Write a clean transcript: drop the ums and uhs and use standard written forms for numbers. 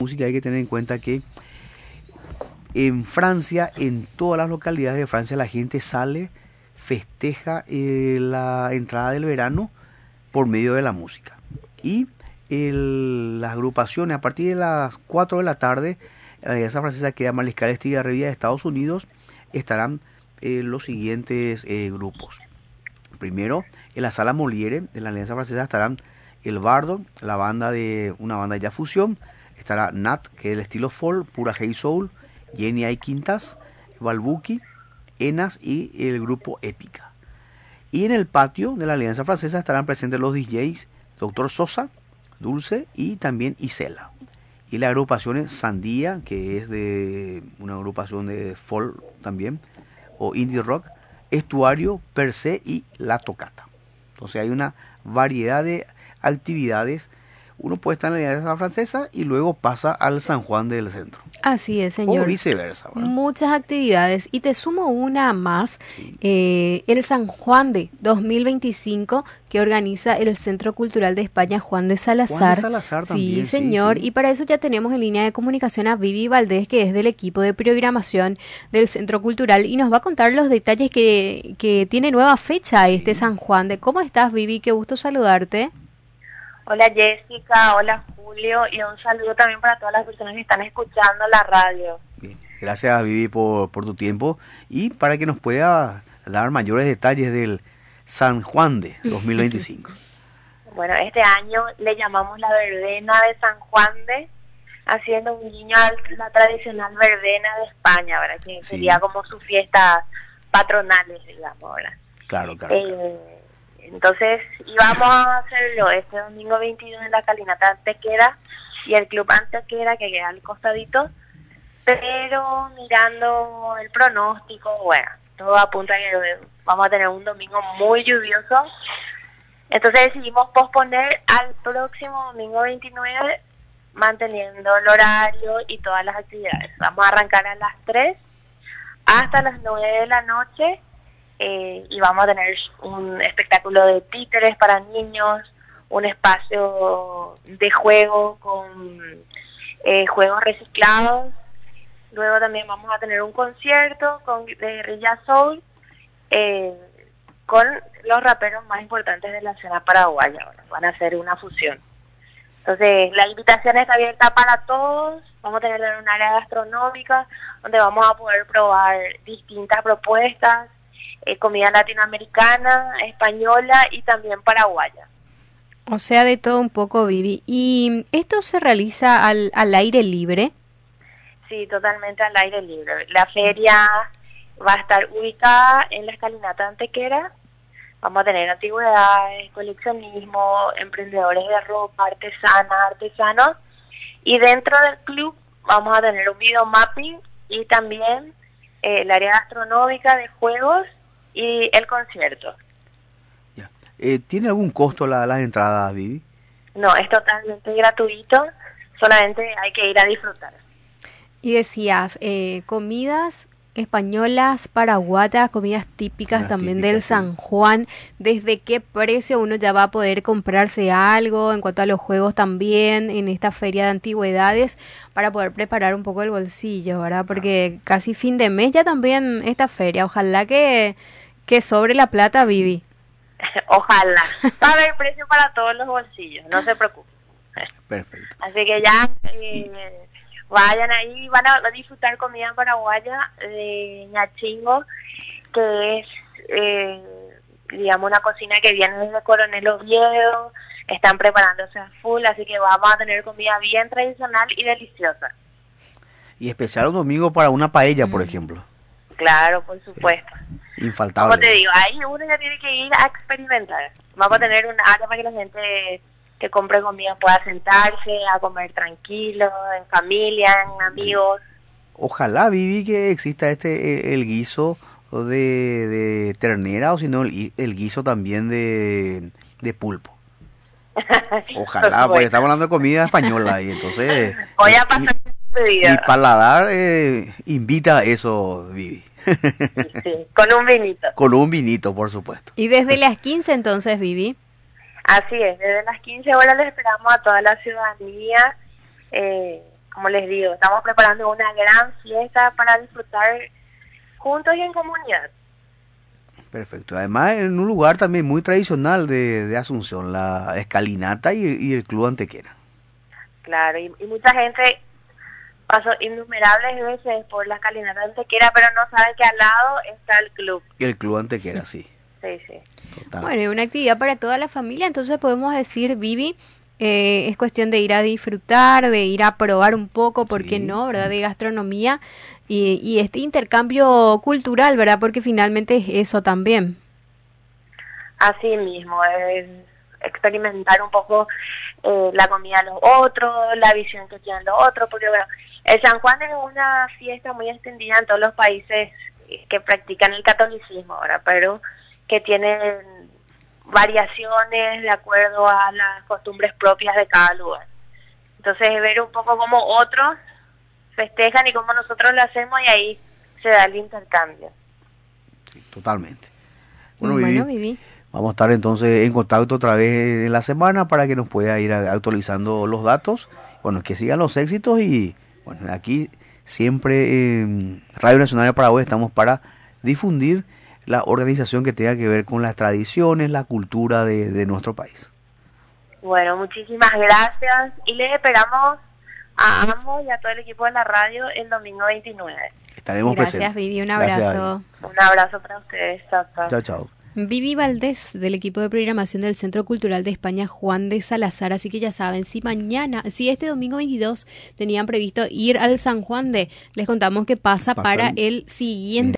música hay que tener en cuenta que en Francia, en todas las localidades de Francia, la gente sale, festeja la entrada del verano por medio de la música. Y las agrupaciones, a partir de las 4 de la tarde, la Alianza Francesa que llama Mariscal Estigarribia de Estados Unidos, estarán los siguientes grupos. Primero, en la Sala Molière de la Alianza Francesa estarán El Bardo, una banda de jazz fusión, estará Nat, que es el estilo folk, Pura Hey Soul, Jenny Ay Quintas, Balbuki, Enas y el grupo Épica. Y en el patio de la Alianza Francesa estarán presentes los DJs Dr. Sosa, Dulce y también Isela. Y la agrupación es Sandía, que es de una agrupación de folk también, o indie rock, Estuario, Per Se y La Tocata. Entonces hay una variedad de actividades. Uno puede estar en la Alianza Francesa y luego pasa al San Juan del Centro. Así es, señor. O viceversa, ¿verdad? Muchas actividades. Y te sumo una más, Sí. el San Juan de 2025, que organiza el Centro Cultural de España Juan de Salazar. Juan de Salazar Sí, también, señor. sí, sí. Y para eso ya tenemos en línea de comunicación a Vivi Valdés, que es del equipo de programación del Centro Cultural, y nos va a contar los detalles que tiene nueva fecha este San Juan. De ¿Cómo estás, Vivi? Qué gusto saludarte. Hola Jessica, hola Julio y un saludo también para todas las personas que están escuchando la radio. Bien. Gracias, Vivi, por tu tiempo y para que nos pueda dar mayores detalles del San Juan de 2025. Bueno, este año le llamamos la verbena de San Juan de, haciendo un guiño a la tradicional verbena de España, ¿verdad? Que Sí. sería como sus fiestas patronales, digamos, ¿verdad? Claro, claro. Entonces íbamos a hacerlo este domingo 22 en la Calinata Antequera y el Club Antequera que queda al costadito, pero mirando el pronóstico, bueno, todo apunta a que vamos a tener un domingo muy lluvioso, entonces decidimos posponer al próximo domingo 29 manteniendo el horario y todas las actividades. Vamos a arrancar a las 3 hasta las 9 de la noche. Y vamos a tener un espectáculo de títeres para niños, un espacio de juego con juegos reciclados. Luego también vamos a tener un concierto de Guerrilla Soul con los raperos más importantes de la escena paraguaya. Bueno, van a hacer una fusión. Entonces la invitación está abierta para todos. Vamos a tener un área gastronómica donde vamos a poder probar distintas propuestas. Comida latinoamericana, española y también paraguaya. O sea, de todo un poco, Vivi. ¿Y esto se realiza al aire libre? Sí, totalmente al aire libre. La feria va a estar ubicada en la Escalinata Antequera. Vamos a tener antigüedades, coleccionismo, emprendedores de ropa, artesanos. Y dentro del club vamos a tener un video mapping y también el área gastronómica de juegos y el concierto. Ya. ¿Tiene algún costo las entradas, Vivi? No, es totalmente gratuito, solamente hay que ir a disfrutar. Y decías, comidas españolas, paraguayas, comidas típicas Comidas también típicas, del sí. San Juan. ¿Desde qué precio uno ya va a poder comprarse algo en cuanto a los juegos también en esta feria de antigüedades para poder preparar un poco el bolsillo, ¿verdad? Porque casi fin de mes ya también esta feria. Ojalá que sobre la plata, Vivi. Ojalá. Va a haber precio para todos los bolsillos, no se preocupen. Perfecto. Así que ya vayan ahí, van a disfrutar comida paraguaya de ñachingo, que es, digamos, una cocina que viene desde Coronel Oviedo. Están preparándose a full, así que vamos a tener comida bien tradicional y deliciosa. Y especial un domingo para una paella, por ejemplo. Claro, por supuesto. Infaltable. Como te digo, ahí uno ya tiene que ir a experimentar. Vamos a tener un área para que la gente que compre comida pueda sentarse a comer tranquilo, en familia, en amigos. Ojalá, Vivi, que exista el guiso de ternera o si no el guiso también de pulpo. Ojalá, porque estamos hablando de comida española y entonces Voy a pasar mi paladar invita a eso, Vivi. Sí, con un vinito. Con un vinito, por supuesto. Y desde las 15 entonces, Vivi. Así es, desde las 15 horas les esperamos a toda la ciudadanía como les digo, estamos preparando una gran fiesta para disfrutar juntos y en comunidad. Perfecto. Además, en un lugar también muy tradicional de Asunción, la Escalinata y el Club Antequera. Claro, y mucha gente pasó innumerables veces por la Escalinata Antequera, pero no sabe que al lado está el club. Y el Club Antequera, sí. Sí, sí. Total. Bueno, es una actividad para toda la familia, entonces podemos decir, Vivi, es cuestión de ir a disfrutar, de ir a probar un poco, ¿por qué no, verdad? De gastronomía y este intercambio cultural, ¿verdad? Porque finalmente es eso también. Así mismo, es experimentar un poco la comida de los otros, la visión que tienen los otros, porque bueno, el San Juan es una fiesta muy extendida en todos los países que practican el catolicismo, ¿verdad? Pero que tienen variaciones de acuerdo a las costumbres propias de cada lugar. Entonces ver un poco cómo otros festejan y cómo nosotros lo hacemos y ahí se da el intercambio. Sí, totalmente. Bueno, Vivi. Vamos a estar entonces en contacto otra vez en la semana para que nos pueda ir actualizando los datos. Bueno, que sigan los éxitos y bueno, aquí siempre en Radio Nacional de Paraguay estamos para difundir la organización que tenga que ver con las tradiciones, la cultura de nuestro país. Bueno, muchísimas gracias y les esperamos a ambos y a todo el equipo de la radio el domingo 29. Estaremos presentes. Gracias, Vivi, un abrazo. Un abrazo para ustedes. Chao, chao. Chao, chao. Vivi Valdés, del equipo de programación del Centro Cultural de España Juan de Salazar, así que ya saben, si este domingo 22 tenían previsto ir al San Juan les contamos que pasa para el siguiente